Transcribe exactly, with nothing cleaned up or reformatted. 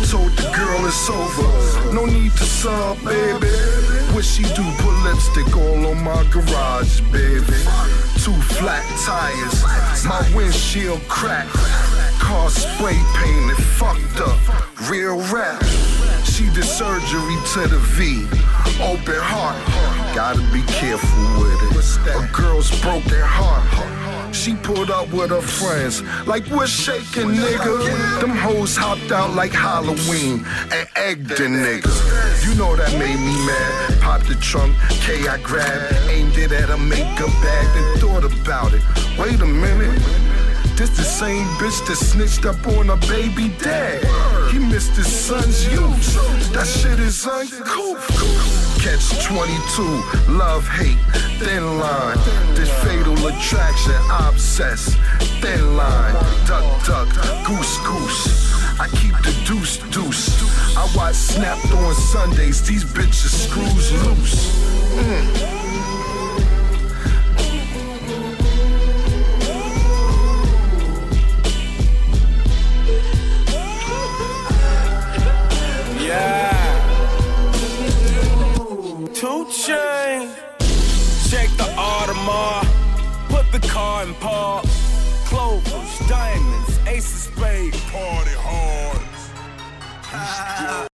told the girl it's over. No need to sub, baby. What she do? Put lipstick all on my garage, baby. Two flat tires, my windshield cracked. Car spray painted, fucked up, real rap. She did surgery to the V, open heart. Gotta be careful with it. A girl's broken heart. She pulled up with her friends, like what's shaking, nigga? Them hoes hopped out like Halloween and egged the nigga. You know that made me mad. Popped the trunk, K I grabbed, aimed it at a makeup bag, then thought about it. Wait a minute. This the same bitch that snitched up on her baby dad. He missed his son's youth. That shit is uncool. Catch twenty-two, love, hate, thin line. This fatal attraction, obsessed, thin line. Duck, duck, goose, goose. I keep the deuce, deuce. I watch Snapped on Sundays. These bitches screws loose. Mm. Two Chain. Check the Audemars. Put the car in park. Clovers, diamonds, ace of spades. Party hard.